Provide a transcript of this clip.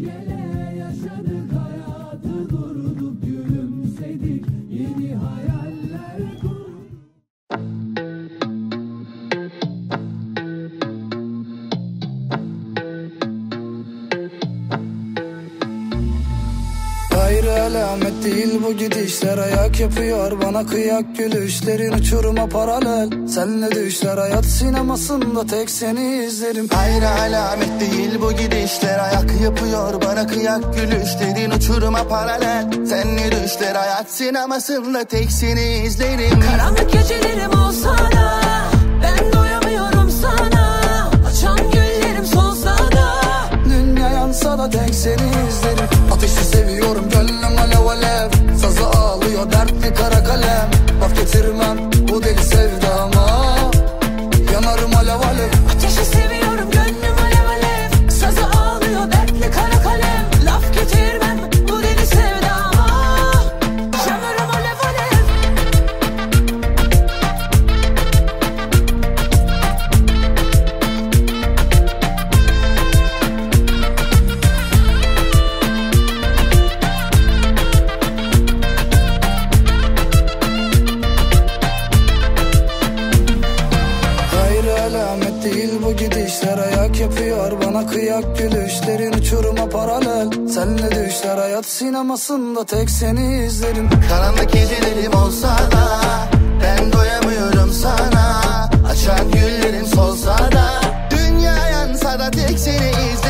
gele yaşadık hayatı, durduk gülümsedik, yeni hayaller kurduk. Hayır alamet değil bu gidişler, ayak yapıyor bana kıyak gülüşlerin, uçuruma paralel. Senle düşler hayat sinemasında, tek seni izlerim. Hayır alamet değil bu gidişler, ayak yapıyor bana kıyak gülüşlerin, uçuruma paralel. Senle düşler hayat sinemasında, tek seni izlerim. Karanlık gecelerim olsa da ben doyamıyorum sana, açan güllerim solsa da. Dünya yansa da tek seni izlerim. Ateşi seviyorum gönlüm alev alev, sazı ağlıyor dertli kara kalem. Laf getirmem bu deli sevdama, yanarım alev alev. Ateşi seviyorum gönlüm alev alev, sazı ağlıyor dertli kara kalem. Laf getirmem bu deli sevdama, yanarım alev alev. Hayır alamet değil bu gidişler, ayak yapıyor bana kıyak gülüşlerin, uçuruma paralel. Senle düşler hayat sinemasında, tek seni izlerim. Karanlık gecelerim olsa da ben doyamıyorum sana, açan güllerin solsa da. Dünya yansa da tek seni izlerim.